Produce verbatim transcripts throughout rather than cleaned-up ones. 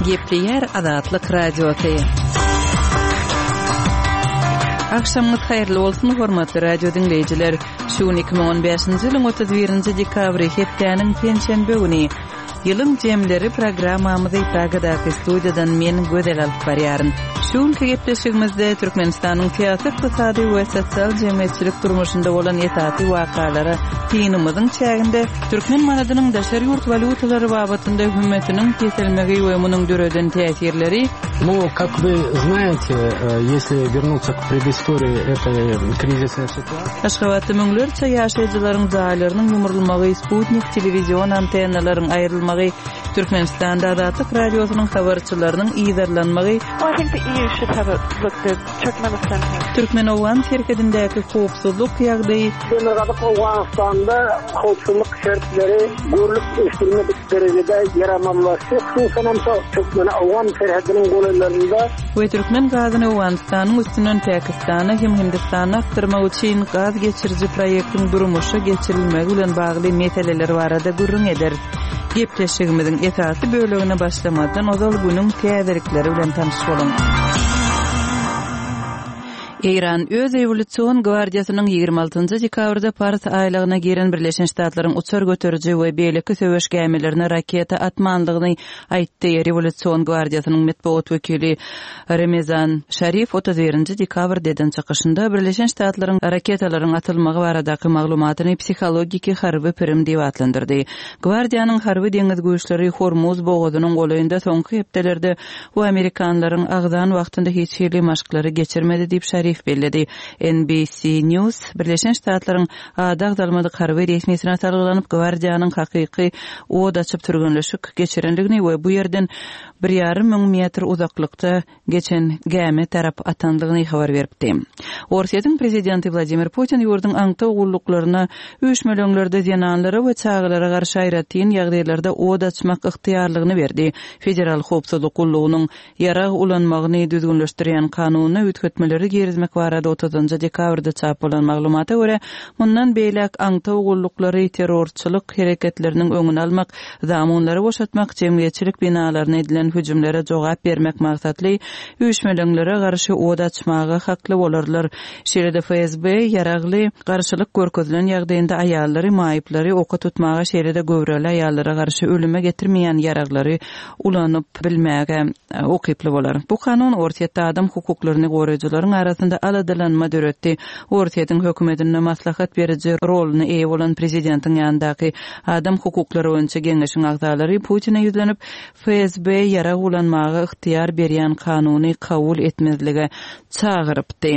Gepleyer Adatlyk radioty. Akşamınız hayırlı olsun hormatly radio dinleyijiler. Şu iki ming on beşinji ýylyň otuz birinji dekabry hepdeniň penşenbe güni ýylyň jemleri programmamyzy Pragadaky studiýadan men gödel alyp barýaryn. Şu ýylky gepleşigimizde Türkmenistanyň teatr, iqtisady we sosial jemgyýetçilik durmuşynda bolan etaty wakalary tinimizin çäginde türkmen manadynyň daşary ýurt valutalary babatynda hökümetiniň kesilmegi we munyň döreden täsirleri. Ну, как вы знаете, если вернуться к предыстории этой кризисной ситуации. Aşgabatda müňlerçe ýaşaýjylaryň jaýlarynyň ýumurulmagy, Sputnik telewizion antennalaryň aýrylmagy, Türkmenistanda Adatlyk radiosynyň habarçylarynyň ýydarlanmagy. Well, I think the E U should have a look at Turkmenistan here. Türkmenowan şerketindäki howpsuzlyk ýagdaýy. Afganistan'da howpsuzlyk şertleri görülüp estirmedik derejede yaramamlaşy. Sanamsa Türkmenowan serhediniň goýlarynda we Türkmen gazyny Awganistanyň üstünden Pakistana hem Hindistana aktarmak üçin gaz geçiriji proýektiň durmuşy geçirilmegi bilen bagly meseleler barada gurrun eder. Gepleşigimiziň etaty bölegine başlamadan ozal günüň täzirikleri bilen tanışyp bolan. İran öz Revolüsiýon Gwardiýasynyň ýygrimi altynjy dekabrda Paris aýlygyna giren Birleşen Ştatlaryň uçar götüriji we beýleki söwüş gämelerine raketa atmanlygyny aýtdy. Revolüsiýon Gwardiýasynyň medeniýet wekili Ramazan Şarif otuz birinji dekabr deden çykyşynda Birleşen Ştatlaryň raketalaryň atylmagy baradaky maglumatyny psihologiki harby pirim diýip atlandyrdy. Gwardiýanyň harby deňiz güýçleri Hormuz bogazynyň goýunda soňky hepdelerde bu Amerikanlaryň agdan wagtynda hiç hili maşklary geçirmedi diýip Şarif belledi. N B C News Birleşen Ştatlaryň adag dalmadyk harby resmiýetine targylanyp Gwardiýanyň hakyky od açyp turganlyşyk geçirenligini we bu ýerden bir ýarym ming metr uzaklykda geçen gäme tarap atanlygyny habar beripdi. Orsiýatyň prezidenti Vladimir Putin ýurdun aňta ugullaryna üýşmelenlerde ýananlara we çağlara garşy aýratyn ýagdaýlarda od açmak ygtyýarlygyny berdi. Federal howpsuzlyk gullugynyň ýarag ulanmagyny düzgünleşdirýän kanunyna ütgetmeleri gerizmek barada otuzunjy dekabrda çap bolan maglumata görä, mundan beýlek aňta ugullukları terrorçylyk hereketleriniň öňüni almak, zamanlary boşatmak, jemgyýetçilik binalaryna edilen hüjümlere jogap bermek maksatly üýşmelenlere garşy od açmagy hakly bolarlar. Şeýle F S B ýaragly garşylyk görkezilen ýagdaýynda aýallary, maýyplary oka tutmaga, şeýle göwreli aýallara garşy ölüme getirmeýän ýaraglary ulanyp bilmäge okyply bolar. Bu kanun ortaýatda adam hukuklaryny goraýjylaryň arasynda aladylanma döretdi. Ortaýatyň hökümetine maslahat beriji roluny eýe bolan prezidentiň ýanyndaky adam hukuklary boýunça geňeşiň agzalary Putin'e ýüzlenip F S B ýarag ulanmagy ygtyýar berýän kanuny kabul etmezlige çagyrypdy.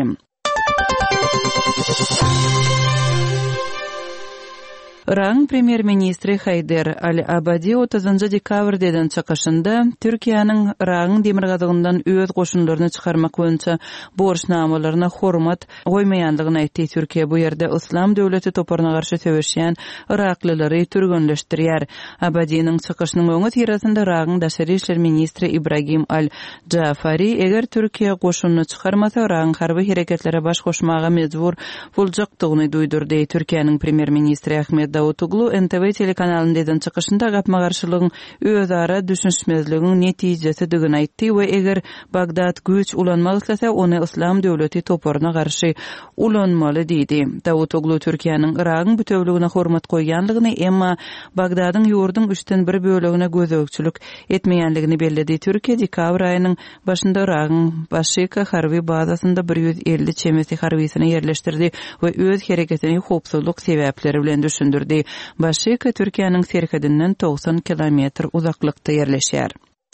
Iran premier ministri Haydar al-Abadi otuzunjy dekabr deden çykyşynda Türkiýanyň Iranyň demir gazygyndan öz goşunlaryny çykarmak boýunça borçnamalaryna hormat goýmaýandygyny aýtdy. Türkiýe bu ýerde Islam döwleti toparyna garşy söwüşýän Iraklylary türgünleşdirýär. Abadiňiň çykyşynyň öňü tirasynda Iranyň daşary işler ministri Ibrahim al-Jafari eger Türkiýe goşunyny çykarmasa Iran harby hereketlere baş goşmaga mejbur boljakdygyny duýdurdy. Türkiýanyň premier ministri Ahmet Davutoglu N T V telekanalyny deden çykyşynda gapma garşylygyň özara düşünşmezligiň netijesi digini aýtdy we eger Bagdad güýç ulanmak islese ony Islam döwleti toparyna garşy ulanmaly diýdi. Davutoglu Türkiýanyň Iranyň bütewligine hormat goýanlygyny, emma Bagdadyň ýurdun üçten bir bölegine gözegçilik etmeýänligini belledi. Türkiýe dekabr aýynyň başynda Iranyň Başyka harby bazasynda bir yüz elli çemesi harbysyny ýerleşdirdi we öz hereketini howpsuzlyk sebäpleri bilen düşündirdi. Başyka Türkiýanyň serhedinden doksan kilometr uzaklykda ýerleşýär.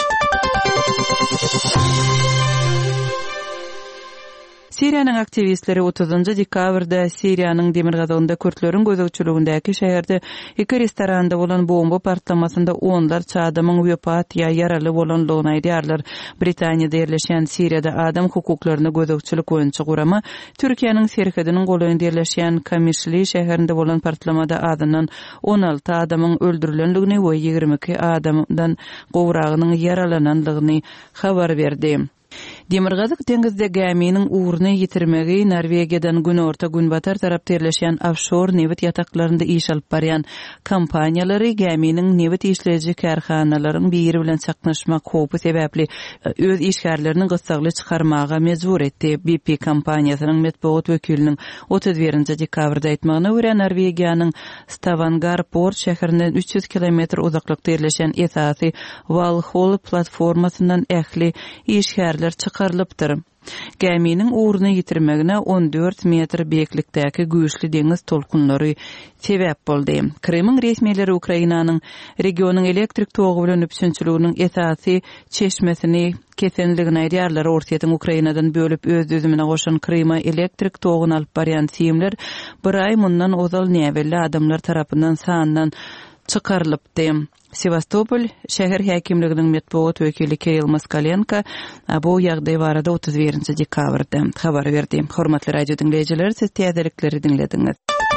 Siriýanyň aktivistleri otuzunjy dekabrda Siriýanyň demir gazygynda Kürtleriň gözegçiligindäki şäherde iki restoranda bolan bomba partlamasynda onlarça adamyň wepat ýa ýaraly bolanlygyny aýdýarlar. Britaniýada ýerleşen Siriýada adam hukuklaryna gözegçilik boýunça gurama Türkiýanyň serhediniň goýunda ýerleşen Kamişli şäherinde bolan partlamada adından on alty adamyň öldürilenligini we ýigirme iki adamdan gowragynyň yaralananlygyny habar berdi. Demirgazyk deňizde geminiň uğrunu yitirmegi Norwegiýadan günorta günbatar tarapda ýerleşýän offshore newit ýataklarynda iş alyp barýan kompaniýalary geminiň newit işleýäji karhanalaryň biri bilen çaknaşmak howpy sebäpli öz işgärlerini gysagly çykarmaga mejbur etdi. B P kompaniýasynyň medeniýet wekiliniň otuz birinji dekabrda aýtmagyna görä Norwegiýanyň Stavanger port şäherinden üç yüz kilometr uzaklykda ýerleşen esasy Valhall platformasyndan ähli işgärler çykarylypdyr. Geminiň uğrunu yitirmegine on dört metr beýiklikdäki güýçli deňiz tolkunlary sebäp boldy. Krymyň resmiýetleri Ukrainanyň regionyň elektrik togy bilen üpsünçiliginiň esasy çeşmesini kesenligini aýdýarlar. Ortaýatyň Ukrainadan bölüp öz özüne goşan Kryma elektrik togyny alyp barýan siýimler bir ay mundan ozal näwelli adamlar tarapyndan sandan çykarylypdy. Sevastopol şäher häkimliginiň medeniýet wekili Kirill Moskalenko bu ýagdaý barada otuz birinji dekabrda habar berdi. Hormatly radio dinleýijiler, siz täzelikleri dinlediňiz.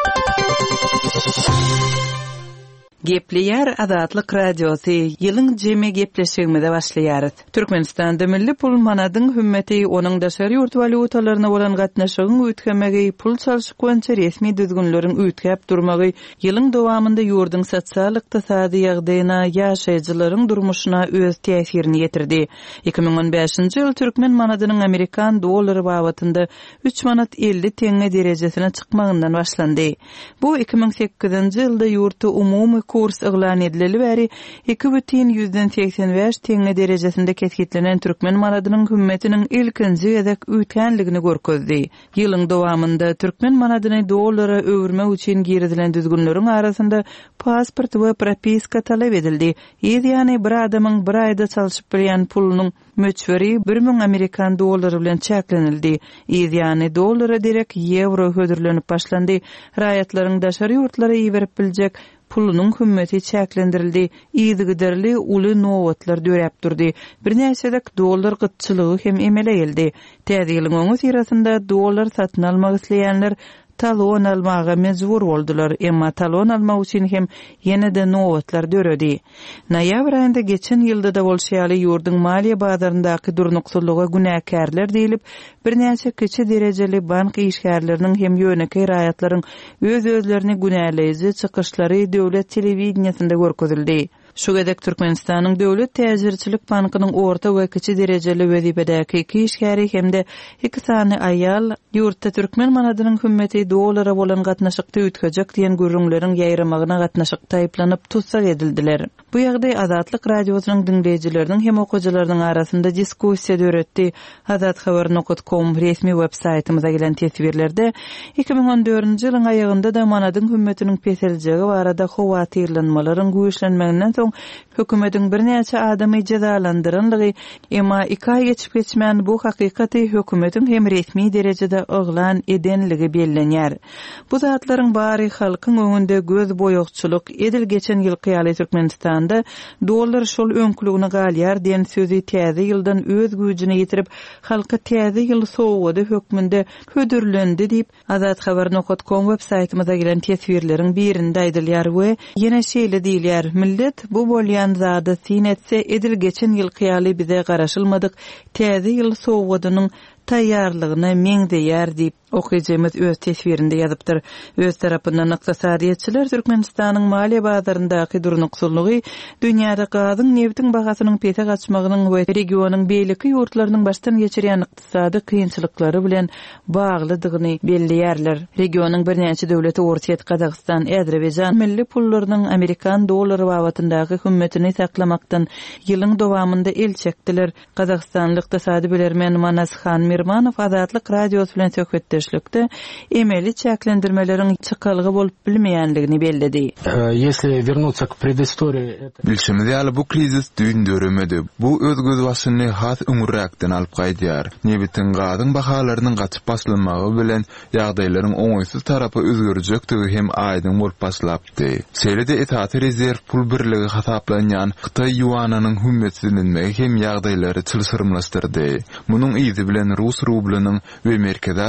Gepleýär Azatlyk radiosi ýylyň jemi gepleşigimizde başlaýar. Türkmenistanda milli pul manadyň hümmmeti onuň daşary ýurt walutalaryna bolan gatnaşygyň üýtgemegi pul çalşyk boýunça resmi düzgünleriň üýtgäp durmagy ýylyň dowamında ýurdun sosial ykdysady ýagdaýyna ýaşaýjylaryň durmuşyna öz täsirini ýetirdi. iki ming on beşinji ýyl türkmen manadynyň Amerikan dollary babatynda üç manat elli teňe derejesine çykmagyndan başlandy. Bu iki ming sekizinji ýylda ýurtda umumy kurs ıglan edileli bäri iki бүтін yüzden seksen beş teňe derejesinde kesgitlenen türkmen manadynyň hümmetiniň ilkinji ýazak üýtgenligini görkezdi. Ýylyň dowamında türkmen manadyny dollara öwürmek üçin girdilen düzgünleriň arasynda pasport we propiska talap edildi. Ýani bir adamyň bir aýda çalyşyp bilýän pulunyň möçberi bir ming Amerikan dollary bilen çäklenildi. Ýani dollara direk euro hödürlenip başlandy. Raýatlaryň daşary ýurtlara iýerip biljek pulunyň hümmeti çäklendirildi. Ýygyderli uly nowatlar döräp durdy. Bir näçelik dollar gytçylygy hem emele geldi. Täze ýylyň öňü sirasynda dollar satyn almak isleýänler talon almaga mejbur boldular, emma talon almak üçin hem ýene-de nowatlar döredi. Noýabr aýynda geçen ýylda da bolşýaly ýurdun maliýe bazaryndaky durnukçylyga günäkärler diýilip, bir näçe kiçi derejeli bank işgärleriniň hem ýöneki raýatlaryň öz özlerini günäleýiji çykyşlary döwlet telewizionýasynda görkezildi. Şu gedek Türkmenistanyň Döwlet Täzirçilik Bankynyň orta we kiçi derejeli wezipedäki iki işgäri hemde iki sany aýal ýurtda türkmen manadynyň hümmmeti dollara bolan gatnaşykda üýtgejek diýen gürrüňleriň ýaýramagyna gatnaşykda aýplanyp tutsak edildiler. Bu ýagdaý Azatlyk radiosynyň dinleýijileriniň hem okuwçylarynyň arasynda diskussiýa döretdi. azat habar nokta com resmi web saytymyza gelen tesbirlerde iki ming on dördünji ýylyň aýagynda da manadyň hümmetiniň peseljegi barada howatyrlanmalaryň güýçlenmeginden soň hökümetiň bir näçe adamy jazalandyranlygy, emma iki ay geçip geçmän bu hakykaty hökümetiň hem resmi derejede yglan edenligi bellenýär. Bu zatlaryň bary halkyň öňünde göz boýokçylyk edil geçen ýyl ýaly Türkmenistanda dollar şol öňkülügini galýar diýen sözi täze ýyldan öz güýjüni ýitirip halka täze ýyl sowgady hökmünde hödürlendi diýip azat habar nokta com web saytymyza gelen tesbirleriň birinde aýdylýar we ýene şeýle diýilýär. Millet bu bolýan zady sinetse edil geçen ýyl ýaly bize garaşylmadyk täze ýyl sowgadynyň taýýarlygyna meňdeýär diýip okuyjymyz öz tesbirinde ýazypdyr. Öz tarapyndan ykdysadyýetçiler Türkmenistanyň maliýe bazaryndaky durnukçylygy, dünýäde gazyň neftiň bahasynyň pete gaçmagynyň we regionyň beýleki ýurtlarynyň başdan geçirýän ykdysady kynçylyklary bilen baglydygyny belleýärler. Regionyň bir näçe döwleti Ortaýat Kazakstan, Äzerbaýjan milli pullarynyň Amerikan dollary babatyndaky hümmetini saklamakdan ýylyň dowamında el çekdiler. Kazakstanlyk ykdysady bilermen Manas Khan Mirmanow Azatlyk radiosy bilen söhbetde emeli çäklendirmeleriň çykalygy bolup bilmeýänligini belledi. Если вернуться к предыстории, bilşimiz ýaly bu krizis düň döremedi. Bu öz göz başyny has öňürekden alyp gaýdýar. Nebitin gazyň bahalarynyň gaçyp basylmagy bilen ýagdaýlaryň oňaýsız tarapy özgerjekdigi hem aýdyn bolup başlapdy. Seýlede etat rezerw pul birligi hasaplanýan Xitay ýuanynyň hümmetçilenmegi hem ýagdaýlary çylsyrmlaşdyrdy. Munyň izi bilen Rus rublynyň we Merkezi Aziýa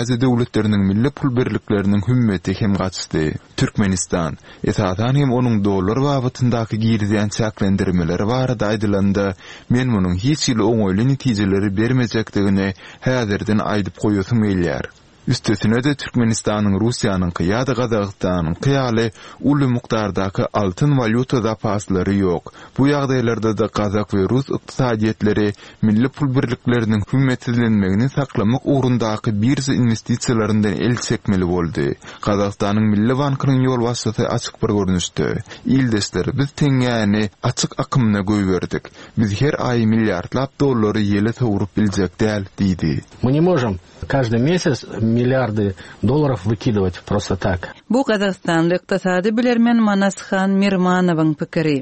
döwletleriniň milli pul birlikleriniň hümmeti hem gaçdy. Türkmenistan, esasan hem onuň dollar wagtyndaky girdiýän çaklendirmeleri barada aýdylanda, men munyň hiç ýyly oňoýly netijeleri bermejekdigini häzirden aýdyp goýasym gelýär. Üstesine de Türkmenistanyň Russiýanyň kıyada Gazagystanyň kıyaly uly mukdardaky altyn valuta zapaslary ýok. Bu ýagdaýlarda da Gazak we Rus ykdysadyetleri milli pul birlikleriniň hümmetlenmegini saklamak ugrundaky birzi investisiýalaryndan el çekmeli boldy. Gazagystanyň milli bankynyň ýol başçysy açyk bir görnüşde: "Ildesler, biz teňäni açyk akymyna göýberdik. Biz her ay milliardlap dollary ýele töwürüp biljek däl" diýdi. Мы не можем каждый месяц миллиарды долларов выкидывать просто так. Bu Gazagstanly ykdysady bilermen Manashan Mirmanowyň pikiri.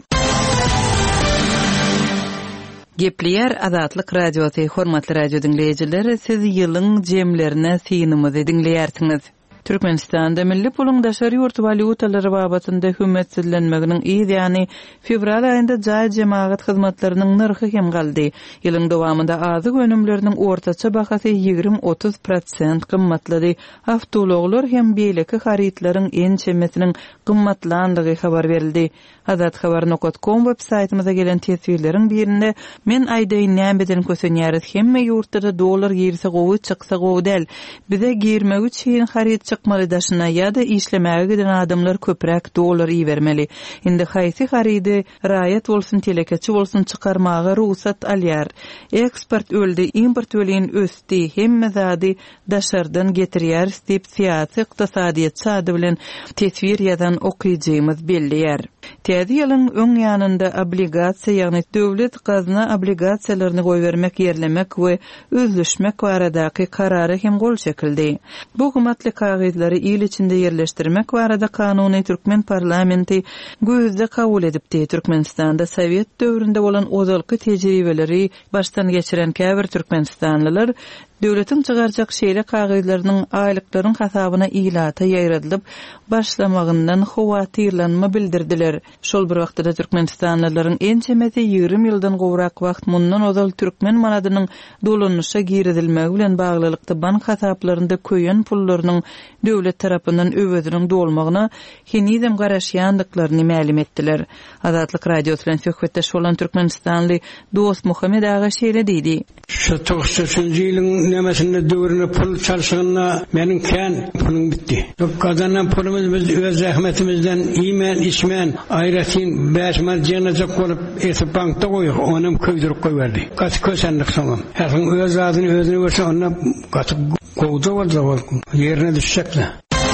Gepleýär Azatlyk radiosy, hormatly radio dinleýijileri, siz ýylyň jemlerine synymyzy dinleýärsiňiz. Türkmenistanda milli pulun daşary ýurt valutalary babatynda hümmetlenmeginiň ýa-ni fevral aýynda jaý jemaat hyzmatlarynyň narhy hem galdy. Ýylyň dowamında azyk önümleriniň ortaça bahasy ýigrim otuz prosent gymmatlady. Awtologlar hem beýleki haritlaryň en çemesiniň gymmatlandygy habar berildi. Azat habar nokta com web saytymyza gelen tesirleriň birinde men aýda näbeden kösenýäris hemme ýurtda dollar girse gowy çyksa gowy del. Bize girmek üçin harit çykmaly daşyna ýa-da işlemäge giden adamlar köpräk dollar iýermeli. Indi haýsy haridi raýat bolsun, telekeçi bolsun çykarmaga ruhsat alýar. Eksport öldi, import ölýän ösdi, hemme zady daşardan getirýär diýip siýasy ykdysadyýet çady bilen tesvir ýazan okuýjymyz belliýär. Täze ýylyň öň ýanynda obligasiýa, ýagny döwlet gazna obligasiýalaryny goýbermek, ýerlemek we özleşmek baradaky karary hem gol çekildi. Bu hükümetli kagydlary il içinde ýerleşdirmek barada kanuny Türkmen parlamenti gözde kabul edipdi. Türkmenistanda Sowet döwründe bolan ozalky tejribeleri baştan geçiren käbir türkmenistanlylar döwletiň çygarjak şeýle kagydlarynyň aýlyklaryň hasabyna ilata ýaýradylyp başlamagyndan howatyrlanma bildirdiler. Şol bir wagtda Türkmenistanlylaryň en çemesi ýigrim ýyldan gowrak wagt mundan ozal türkmen manadynyň dolanışa giridilmegi bilen baglylykda bank hasaplarynda köýen pullarynyň döwlet tarapyndan öwediniň dolmagyna hinizem garaşýandyklaryny ma'lum etdiler. Azatlyk radiosu bilen söhbetdeş bolan Türkmenistanly Dost Muhammed Ağa şeýle diýdi. Şu toğuşçusuncu ýylyň nemesinde döwrüne pul çalşygyna meniň kän pulum bitdi. Kazanan pulumuz biz öz zähmetimizden iýmen, içmen, aýratyn beş marjanaja bolup esip bankda goýup, onam köýdürip goýberdi. Gaç kösenlik soňam. Häzir öz zadyny özüne görse onda gaçyp gowda bolsa ýerine düşsekle.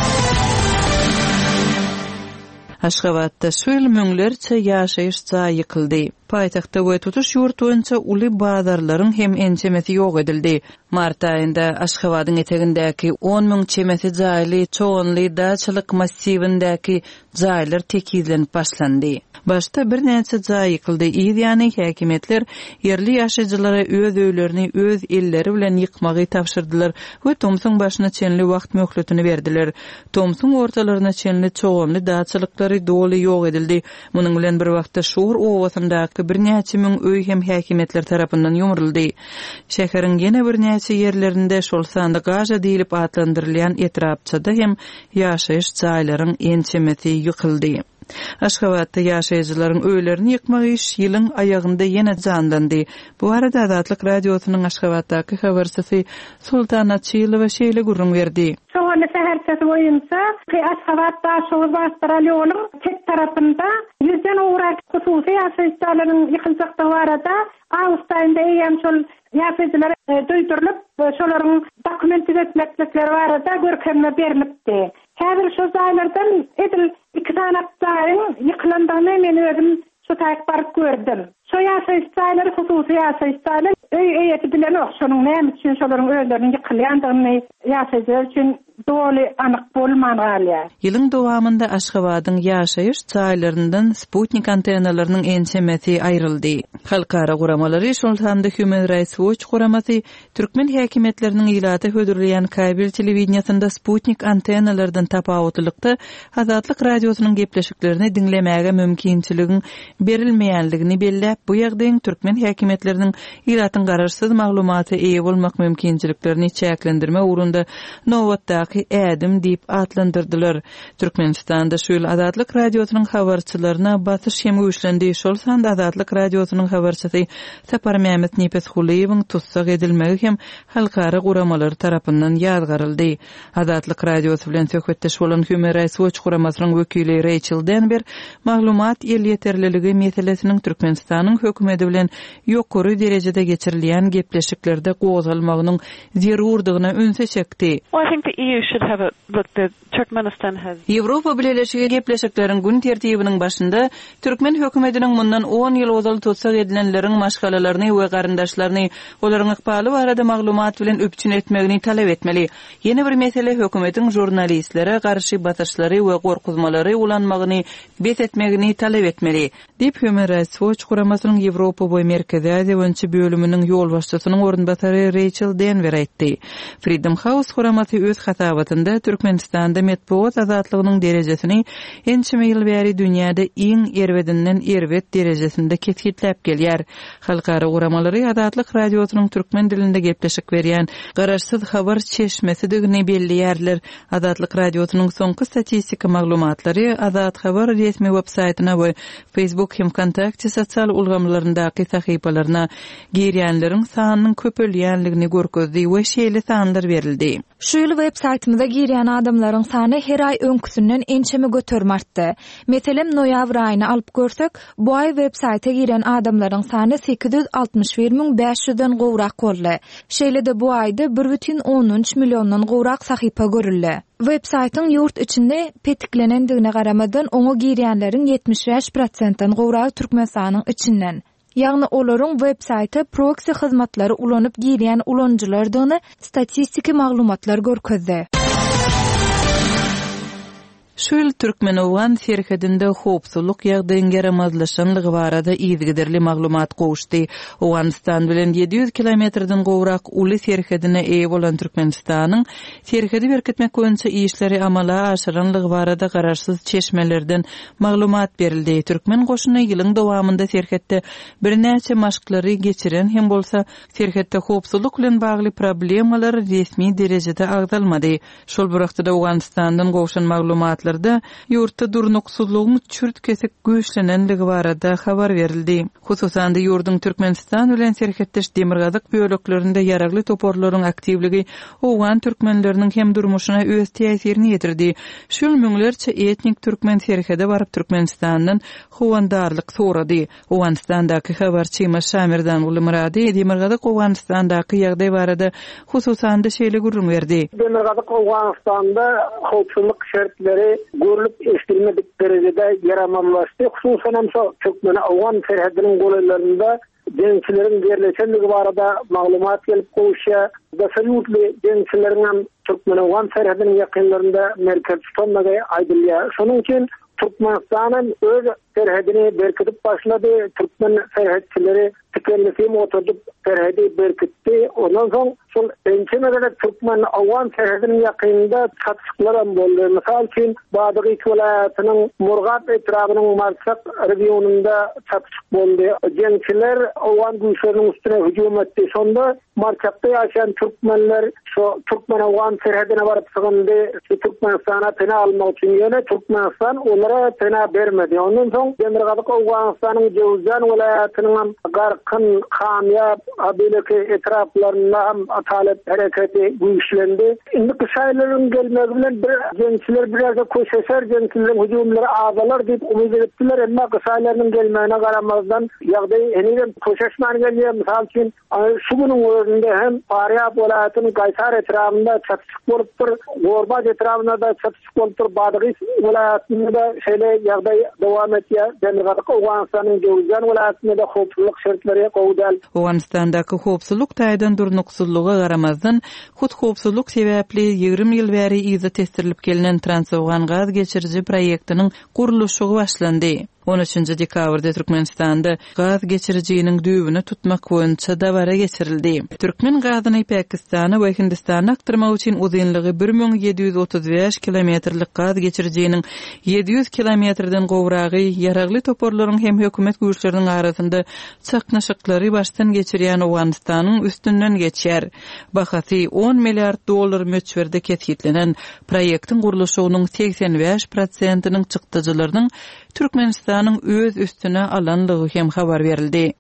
Aşgabatda şöyle müňlerçe ýaşaýyş jaý ýykyldy. Paýtagtda we tutuş ýurt boýunça uly bazarlaryň hem ençemesi ýok edildi. Mart aýynda Aşgabatyň etegindäki on müň çemesi jaýly çoğunly daçylyk massivindäki jaýlar tekizlenip başlandy. Başta bir näçe jaý ýykyldy. Ýa-ni häkimetler ýerli ýaşaýjylara öz öýlerini öz elleri bilen ýykmagy tapşyrdylar we Tomsun başyna çenli wagt möhletini berdiler. Tomsun ortalaryna çenli çoğunly daçylyklary doly ýok edildi. Munyň bilen bir wagtda şuur owasyndaky bir näçe müň öý hem häkimetler tarapyndan ýumruldy. Şäheriň ýene bir näçe ýerlerinde şol sanda gaja diýilip atlandyrylýan etrapçada hem ýaşaýyş jaýlaryň ençemesi ýykyldy. Aşgabatda ýaşaýjylaryň öýlerini ýykmak iş ýylyň aýagynda ýene janlandy. Bu arada Azatlyk radiosynyň Aşgabatdaky habarçysy Sultana Çylywa şeýle gurrun berdi. Şoňa seherçesi boýunça Aşgabatda şol Astraliýanyň tek tarapynda ýüzden owrak hususy ýaşaýjylaryň ýykyljakda barada awgust aýynda eýem şol ýaşaýjylar duýdurylyp şolaryň dokumenty etmeklikleri barada görkezme berilipdi. Häzir şu zaýlardan edil iki tane zaýyň ýyklandygyny men özüm şu taýyp baryp gördüm. Şu ýaşaýjylar hususy ýaşaýjylar öý eýeti bilen okşanyň näme üçin şolaryň öýlerini ýykylýandygyny ýaşaýjylar üçin doly anyk bolmanýar. Ýylyň dowamında Aşgabatyň ýaşaýyş jaýlaryndan Sputnik antennalarynyň ençemesi aýryldy. Halkara guramalary şoltanda Human Rights Watch guramasy türkmen häkimetleriniň ýylaty hödürleýän kabel telewiziýasynda Sputnik antennalardan tapawutlykda Azatlyk radiosynyň gepleşiklerini dinlemäge mümkinçiligiň berilmeýänligini belläp bu ýagdaýyň türkmen häkimetleriniň ýyratyn garaşsyz maglumaty eýe bolmak mümkinçiliklerini çäklendirme ugrunda nowatdaky ädim diýip atlandyrdylar. Türkmenistanda şu ýyl Azatlyk radiosynyň habarçylaryna batyş hem güýçlendi. Şol sanda Azatlyk radiosynyň habarçysy Sapar Mehmet Nipethuliýewiň tutsak edilmegi hem halkara guramalary tarapyndan ýazgaryldy. Azatlyk radiosy bilen söhbetdeş bolan Human Rights Watch guramasynyň wekili Rachel Denver maglumat el ýeterliligi meselesiniň Türkmenistanyň hökümeti bilen ýokary derejede geçirilýän gepleşiklerde gozalmagynyň zerurdygyna ünse çekdi. Well, I think the E U should have a look. The Turkmenistan has. Ýewropa bileşigi gepleşikleriň gün tertibiniň başynda Türkmen hökümetiniň mundan on ýyl ozal tutsak edilenleriň maşgalalaryny we garandaşlaryny olaryň ykbaly barada maglumat bilen öpçün etmegini talep etmeli. Ýene bir mesele hökümetiň jurnalistlere garşy batyşlary we gorkuzmalary ulanmagyny bet etmegini talep etmeli. Dip Human Rights Watch guramasynyň Ýewropa boý Merkezi Aziýa boýunça bölüminiň ýol başçysynyň ornbatary Rachel Denver aýtdy. Freedom House guramasy öz hatabatynda Türkmenistanda metbuat azatlygynyň derejesini ençime ýyl bäri dünýäde iň erwedinden erwet derejesinde ketkitlep gelýär. Halkara guramalary Azatlyk radiosynyň türkmen dilinde gepleşik berýän garaşsyz habar çeşmesidigini belliýärler. Azatlyk radiosynyň soňky statistika maglumatlary Azat habar resmi websaytyna we Facebook hem kontakty sosial ulgamlaryndaky sahypalaryna girýänleriň sanynyň köpelýänligini görkezdi we şeýle sanlar berildi. Şu ýyl websaytymyza girýän adamlaryň sany her ay öňküsünden ençeme götermartdy. Meselem noýabr aýyny alyp görsek, bu ay websayta giren adamlaryň sany sekiz ýüz altymyş bir miň beş ýüzden gowrak boldy. Şeýle de bu aýda bir бүтүn on üç millióndan gowrak sahypa görüldi. Websaytyň ýurt içinde petiklenendigine garamadan oňa girýänleriň ýetmiş beş prosentdan gowragy Türkmenistanyň içinden. Ýagny olaryň websayty proxy hyzmatlary ulanyp girýän ulanjylardygyny statistika maglumatlar görkezdi. Şu ýyl Türkmenowan serhedinde howpsuzlyk ýagdaýynyň yaramazlaşanlygy barada ýygyderli maglumat gowuşdy. Owganistan bilen ýedi ýüz kilometrden gowrak uly serhedine eýe bolan Türkmenistanyň serhedi berketmek boýunça işleri amala aşyranlygy barada garaşsyz çeşmelerden maglumat berildi. Türkmen goşuny ýylyň dowamında serhetde bir näçe maşklary geçiren hem bolsa serhetde howpsuzlyk bilen bagly problemalar resmi derejede agdalmady. Şol bir wagtda Owganistandan gowşan maglumat ýurtda durnuksuzlygyň çürt kesik güýçlenenligi barada habar berildi. Hususan da ýurdun Türkmenistan bilen serhetdeş demirgazyk böleklerinde ýaragly toporlaryň aktivligi owgan türkmenleriniň hem durmuşyna öz täsirini ýetirdi. Şol müňlerçe etnik türkmen serhede baryp Türkmenistandan howandarlyk sorady. Owganistandaky habarçy Şamirdan Ulumrady demirgazyk Owganistandaky ýagdaý barada hususan da şeýle gurrun berdi. Demirgazyk Owganistanda howpsuzlyk şertleri görülüp eşitilmedik derejede yaramazlaşdy. Hususan hem şu Türkmen Awgan serhediniň goýlarynda gençlerin birleşenligi barada maglumat gelip gowuşýar. Daşalyutly gençleriň Türkmen Awgan serhediniň ýakynlarynda merkez tutanmagy aýdylýar. Şonuň üçin Türkmenistanyň öz serhedini berkitip başlady. Türkmen serhetçileri tükenlisem oturdup serhedi berkitdi. Ondan soň şol ençeme Türkmen Awgan serhediniň ýakynynda çatışyklar boldy. Mysal üçin Badygy welaýatynyň Murgat etrabynyň Marsak regionunda çatışyk boldy. Gençler Awgan güýçleriniň üstüne hüjum etdi. Şonda Markatda ýaşaýan türkmenler şu Türkmen Awgan serhedine baryp sygandy. Türkmenistana pena almak üçin ýene Türkmenistan olara pena bermedi. Ondan soň Demirgazyk Awganistanyň Jowzjan welaýatynyň garkyn kamyap abileki etraplarynda talep hareketi güýçlendi. Indi kışaýlaryň gelmegi bilen bir gençler biraz da köşeşer gençlerin hüjumlary azalar diýip umyt etdiler, emma kışaýlaryň gelmegine garamazdan ýagdaý eniden köşeşmän gelýär. Mysal üçin şu günüň özünde hem Paryap welaýatynyň Gaýsar etrapynda çatışyk bolupdyr, Gorbaz etrapynda da çatışyk bolupdyr, Badygy welaýatynda şeýle ýagdaý dowam etýär. Demirgazyk Owganistanyň Jowzjan welaýatynda da howpsuzlyk şertleri gowdal. Owganistandaky howpsuzlyk taýdan durnuksuzlyga garamazdan hut howpsuzlyk sebäpli ýygrimi ýyl bäri ýyzy testirilip gelinen Trans-Awgan gaz geçiriji proýektiniň guruluşy başlandy. on üçünji dekabrda Türkmenistanda gaz geçiriciğinin düýbüni tutmak boýunça dabara geçirildi. Türkmen gazyny Pakistana we Hindistana aktyrmak üçin uzunlygy bir miň ýedi ýüz otuz beş kilometrlik gaz geçiriciğinin ýedi ýüz kilometrden gowragy ýaragly toporlaryň hem hökümet güýçleriniň arasynda çaknaşyklary başdan geçirýän Awganystanyň üstünden geçýär. Bahasy on milliard dollar möçberde ketgitlenen proýektiň gurulşynyň seksen beş prosentiniň çykdyjylarynyň Türkmenistanyň öz üstüne alanlygy hem habar berildi.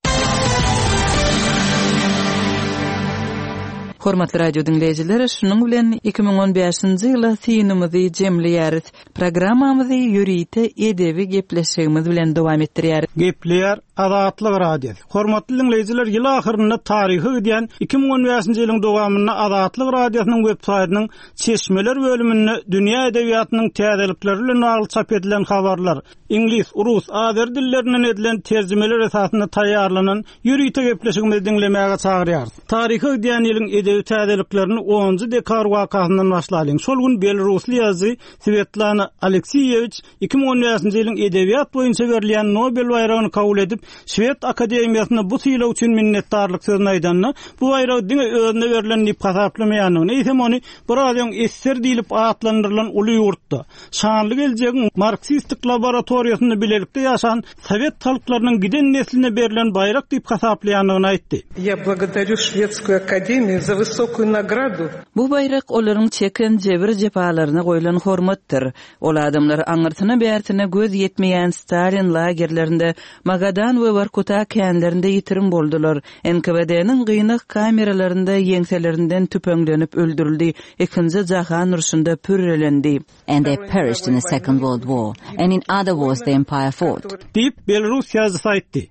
Hormatly radio dinleyijiler, şunuň bilen iki miň on beşinji ýyla synymyzy jemleýäris. Programmamyzy ýürüýte edebi gepleşigimiz bilen dowam etdirýär. Gepleýär Azatlyk radiosi. Hormatly dinleyijiler, ýyl ahyrynda taryhy gidýän iki miň on beşinji ýylyň dowamyna Azatlyk radiosynyň web saýtynyň çeşmeler bölüminde dünýä edebiýatynyň täzelikleri bilen bagly çap edilen habarlar, ingliz, rus, azer dillerinden edilen terjimeler esasynda taýýarlanan ýürüýte gepleşigimizi dinlemäge çagyrýar. Taryhy gidýän ýylyň edebi täzeliklerini onunji dekabr wakasyndan başlaýan. Şol gün Belarusly ýazy Svetlana Alekseyevich iki miň on beşinji ýylyň edebiýat boýunça berilýän Nobel bayragyny kabul edip Şwed Akademiýasyna bu syýlaw üçin minnetdarlyk sözüni aýdanna, bu bayrag diňe özüne berilen diýip hasaplamaýanyny, ýa-da ony bir adamyň esser diýilip atlandyrylan uly ýurtda şanly geljegiň marksistik laboratoriýasynda bilelikde ýaşan Sowet halklarynyň giden nesline berilen bayrak diýip hasaplaýanyny aýtdy. Я благодарю Шведскую академию за высокую награду. Bu bayrak olaryň çeken jebir jepalaryna goýulan hormatdyr. Ol adamlar aňyrtyna bärtine göz ýetmeýän Stalin lagerlerinde Magadan we Vorkuta kenlerinde ýitirim boldular. N K B D'niň gynyk kameralarynda ýeňselerinden tüpöňlenip öldürildi. Ikinji jahan uruşynda pürrelendi. And they perished in the Second World War, and in other wars the empire fought. Diýip Belarus ýazyjy aýtdy.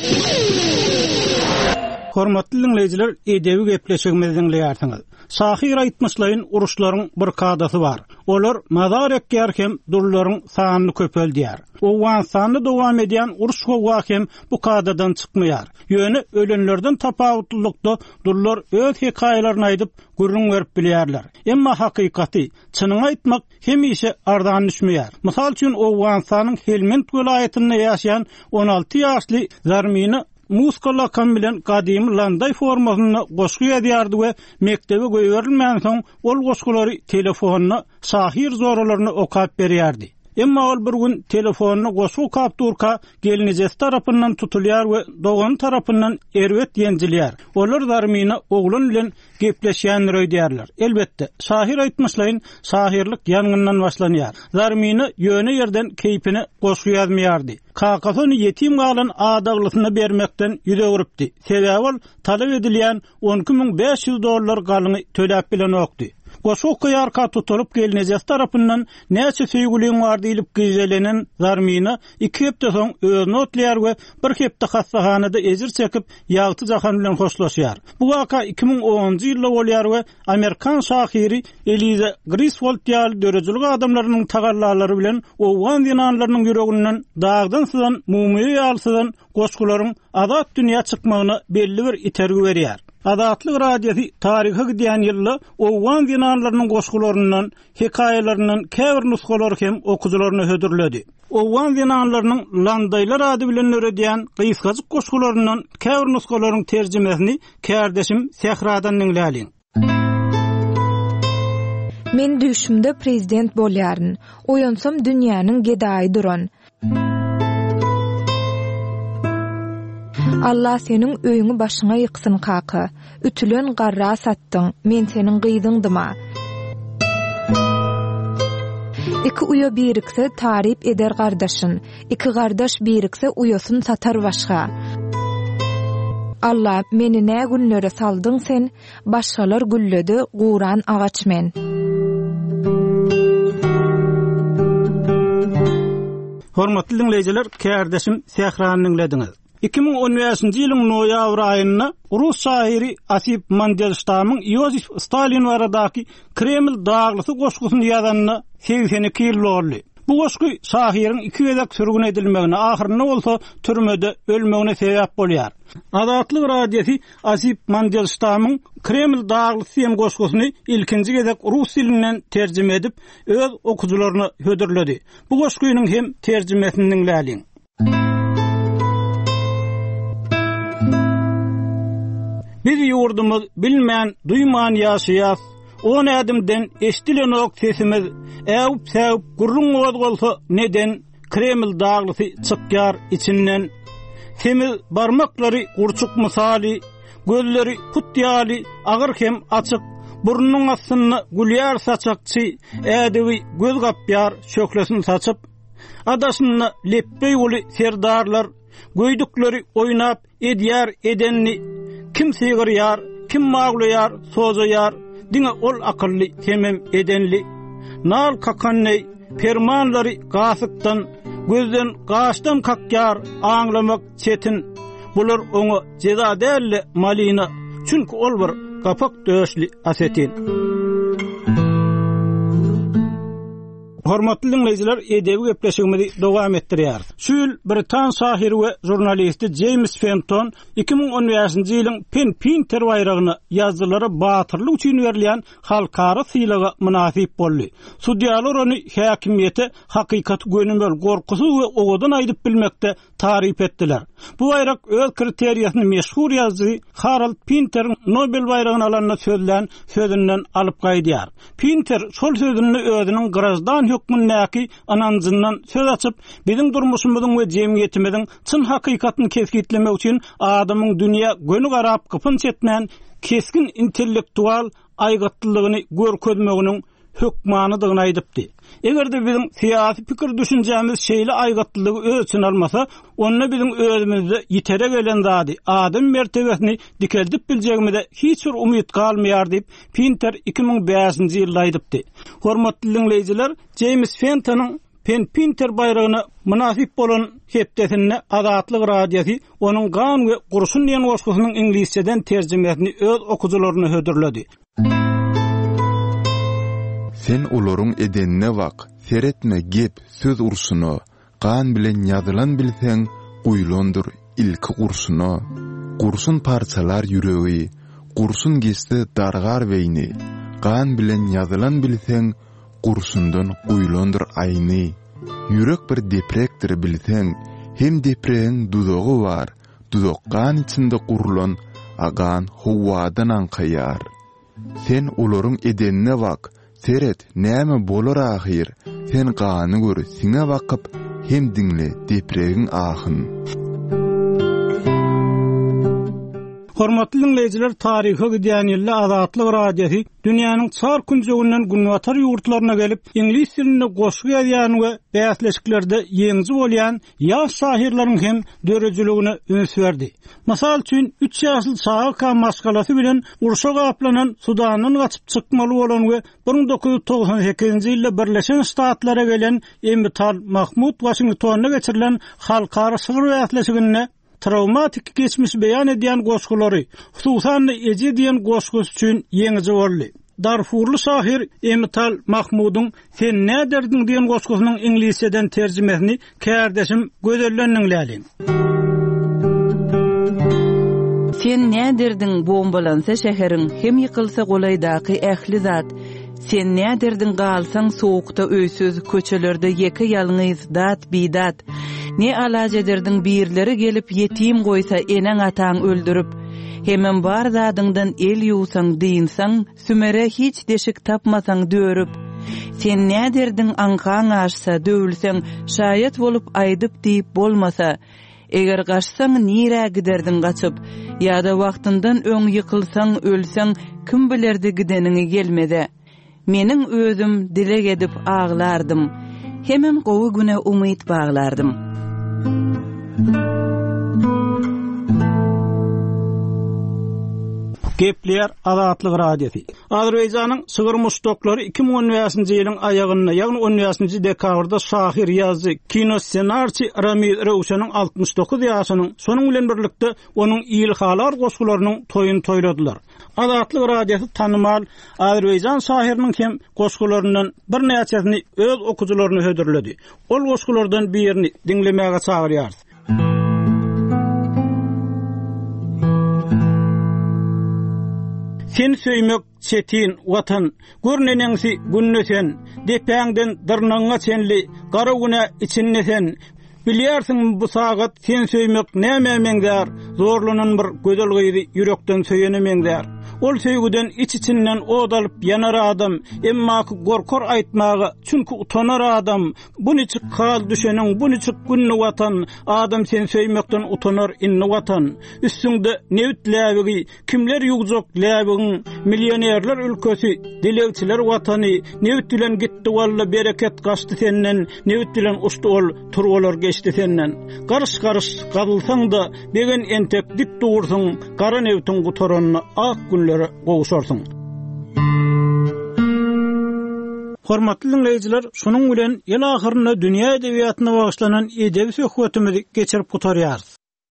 Hormatly dinleyijiler, edebi gepleşigimizi dinleýärsiňiz. Sahir aýtmyşlaryň uruşlaryň bir kadasy bar. Olar mazar ekýärkem durlaryň sanyny köpeldýär. Awganystanda dowam edýän uruş hem bu kadadan çykmaýar. Ýöne ölenlerden tapawutlykda durlar öz hekaýalaryny aýdyp gurrun berip bilýärler. Emma hakykaty, çynyň aýtmak hemişe ardan düşmeýär. Mysal üçin Awganystanyň Helmand welaýatynda ýaşaýan on alty ýaşly Zarmina Muskala kan bilen gadim landay formasyny goşgy ýazýardy we mektebe goýberilmän soň ol goşgulary telefonyna şahir zoralaryny okap berýärdi. Emma ol bir gün telefonyny goşgu kapturka gelinijesi tarapyndan tutulýar we dogan tarapyndan erwet ýenjilýär. Olar Zarmina oglun bilen gepleşýän röýdýärler. Elbetde, şahir aýtmyşlaryň şahirlik ýangyndan başlanýar. Zarmina ýöne ýerden keýpini goşgu ýazmaýardy. Kakasony ýetim galan adaglysyna bermekden ýüze urupdy. Sebäbi ol talap edilýän on iki miň beş ýüz dollar galyny töläp bilen okdy. Goşuk ýarka tutulup gelinejesi tarapyndan näçe söýgüliň bar diýilip gizelenen Zarmina iki hepde soň özüni otlaýar we bir hepde hastahanada ezir çekip ýagty jahan bilen hoşlaşýar. Bu waka iki miň onunji ýylda bolýar we Amerikan şahiri Eliza Griswold ýaly dörejilik adamlarynyň tagallalary bilen Owgan dinanlarynyň ýüreginden dagdan sızan mumiýa ýalsydan goşgularyň azat dünýä çykmagyna belli bir itergi berýär. Azatlyk radiosi taryhy gidýän ýylda Owgan dinanlarynyň goşgularyndan, hekaýalarynyň käbir nusgalary hem okujylaryna hödürledi. Owgan dinanlarynyň landaýlar ady bilen öredýän gysgaçyk goşgularyndan käbir nusgalaryň terjimesini kärdeşim Sehradan dinläliň. Men düşümde prezident bolýaryn. Oýansam dünýäniň gedaýy duran. Allah senin öýüňi başyňa ýyksyn kaky. Ütülen garra satdyň, men senin gyýdyňdyma. Iki uyo birikse tarip eder gardaşyn, iki gardaş birikse uyosun satar başga. Allah meni nä günlere saldyň sen, başgalar gülledi guran agaç men. Hormatly dinleyijiler, kärdeşim Sehrany dinlediňiz. iki miň on beşinji ýylyň noýabr aýynda Rus şairi Asip Mandelstamyň Yosif Stalin baradaky Kreml daglysy goşgusyny ýazanyna seksen iki ýyl boldy. Bu goşgy şahiriň iki gezek sürgün edilmegine, ahyrynda bolsa türmede ölmegine sebäp bolýar. Azatlyk radiosi Asip Mandelstamyň Kreml daglysy hem goşgusyny ilkinji gezek rus dilinden terjime edip öz okujylaryna hödürledi. Bu goşgynyň hem terjimesini dinläliň. yurdumuz bilmän, duyman ýaşaýas. On adımdan eşdilen ok sesimiz, äwip säwip gurrun oz bolsa neden Kreml dağlısı çıkýar içinden. Semiz barmaklary gurçuk misali, gözleri putýaly, agyr hem açyk, burnunyň astyny gulýar saçakçy, ädebi göz gapýar şöklesin saçyp, adaşyny leppey uly serdarlar, göýdükleri oýnap edýär edenni, kim sigirýar, kim maglaýar, sozaýar, diňe ol akylly temem edenli, nal kakanney, permanlary gasykdan, gözden gaşdan kakýar, aňlamak çetin, bular oňa jeza dälle malina, çünki ol bir gapak döşli asetin. Hormatly dinleyijiler, edebi gepleşigimizi dowam etdirýär. Şül Britan sahiri we jurnalisti James Fenton iki ming on beşinji ýylyň Pen Pinter bayragyny ýazgylary batyrlyk üçin berilýän halkara syýlaga munasip boldy. Sudiýalar ony häkimiýete hakykat gönümbel gorkusy we owadan aýdyp bilmekde tarif etdiler. Bu bayrak öz kriteriýasyny meşhur ýazgy Harold Pinter'in Nobel bayragyny alanyna sözlän sözünden alyp gaýdýar. Pinter şol sözüni özüniň grazdan hükmündäki ananjyndan söz açyp, biziň durmuşymyzyň we jemgyýetimiziň çyn hakykatyny keskitlemek üçin adamyň dünýä gönü garap gypyn çetmän keskin intellektual aýgatlylygyny görkezmeginiň hükmanydygyny aýdypdy. Egerde biziň syýasy pikir düşünjämiz şeýle aýgatlylygy öz için almasa, onda biziň özümizde ýitere gelen zady, adam mertebesini dikeldip biljegimizde hiç bir umyt galmaýar diýip Pinter iki ming beşinji ýylda aýdypdy. Hormatly dinleyijiler, James Fenton'un Pen Pinter bayragyna munasip bolan hepdesini Azatlyk radiosi onuň gan we gurşun diýen goşgusynyň ingilisçeden terjimesini öz okuwçylaryna hödürledi. Sen olaryň edenine wak, seretme gep, söz ursuny, gan bilen ýazylan bilseň, guýlandyr ilki ursuny. Gursun parçalar ýüregi, gursun gesti dargar beýni, gan bilen ýazylan bilseň, gursundan guýlandyr aýny. Ýürek bir deprekdir bilseň, hem depregiň duzogy bar, duzok gan içinde gurulan, agan howadan ankaýar. Sen olaryň edenine wak, seret, näme bolar ahir, sen gany gör, siňe wakyp, hem diňle depregiň ahyn. Hormatly dinleyijiler, taryhy gidýän ýylda Azatlyk radiosi dünýäniň çar künjegünden günwatar ýurtlaryna gelip ingilis dilinde goşgy ýazýan we bäsleşiklerde ýeňji bolýan ýaş şahirlaryň hem dörejiligine öňs berdi. Masal üçin üç ýaşly Saga maskalasy bilen urşa gaplanan Sudandan gaçyp çykmaly bolan we bir ming dokuz ýüz togson sekizinji ýylda Birleşen Ştatlara gelen Emtal Mahmud Washingtonna geçirilen halkara sygyr bäsleşigine travmatik geçmiş beyan edýän goşgulary, hususan eji diýen goşgus üçin ýeňji boldy. Darfurly şahir Emtal Mahmudyň "Sen näderdiň" diýen goşgusynyň ingilisçeden terjimesini kärdeşim gözellenniň läliň. Sen näderdiň bombalansa şäheriň, hem ýykylsa golaýdaky ähli zat. Sen näderdiň galsaň soğukda öýsüz köçelerde ýeke ýalňyz dat bidat. Ne alaj ederdiň birleri gelip yetim goýsa eneň ataň öldürüp, hemem bar zadyňdan el ýuwsaň diýinsaň, sümere hiç deşik tapmasaň dörüp. Sen näderdiň ankaň aşsa döwülseň, şaýat bolup aýdyp diýip bolmasa, eger gaçsaň nire giderdiň gaçyp, ýa-da wagtyndan öň ýykylsaň, ölseň, kim bilerdi gideniňi gelmede. Meniň özüm dilek edip ağlardım, hemem gowy güne umyt baglardım. Gepler Azatlyk radiosi. Azerbaýjanyň sygyr muşdoklary iki ming on beşinji ýylyň aýagyna, ýagny on beşinji dekabrda şahir ýazgy, kino ssenarçy Ramil Rewşanyň altmış dokuz ýaşynyň sonuň bilen birlikde onuň ilhalar goşgularynyň toýuny toýladylar. Azatlyk radiosi tanymal Azerbaýjan şahiriniň hem goşgularyndan bir näçesini öz okuwçylaryna hödürledi. Ol goşgulardan birini diňlemäge çagyrýar. Sen söýmek çetin watan, görneneňsi günnesen, depäňden dyrnaňa çenli, gara güne içinnesen, Bilýärsiň bu sagat sen söýmek näme meňdär, zorlanan bir gözel gyzy yürekden söýenemeňdär. Ol söýgüden iç içinden odalyp yanar adam, emma gorkor aýtmagy, çünki utanar adam. Buny çık kal düşeniň, buny çık günni watan, adam sen söýmekden utanar inni watan. Üstüňde newit läbigi, kimler ýugjak läbigiň, millionerler ülkesi, dilegçiler watany, newit bilen gitdi walla bereket gaçdy senden, newit bilen uçdy ol, turwalar geçdi senden. Garış garış gadylsaň da, begen entek dik dursaň, gara newtiň gutaranyna ak günlere gowuşarsyň. Hormatly dinleýijiler, şunuň bilen ýyl ahyryna dünýä edebiýatyna bagyşlanan edebi söhbetimizi geçirip gutarýarys.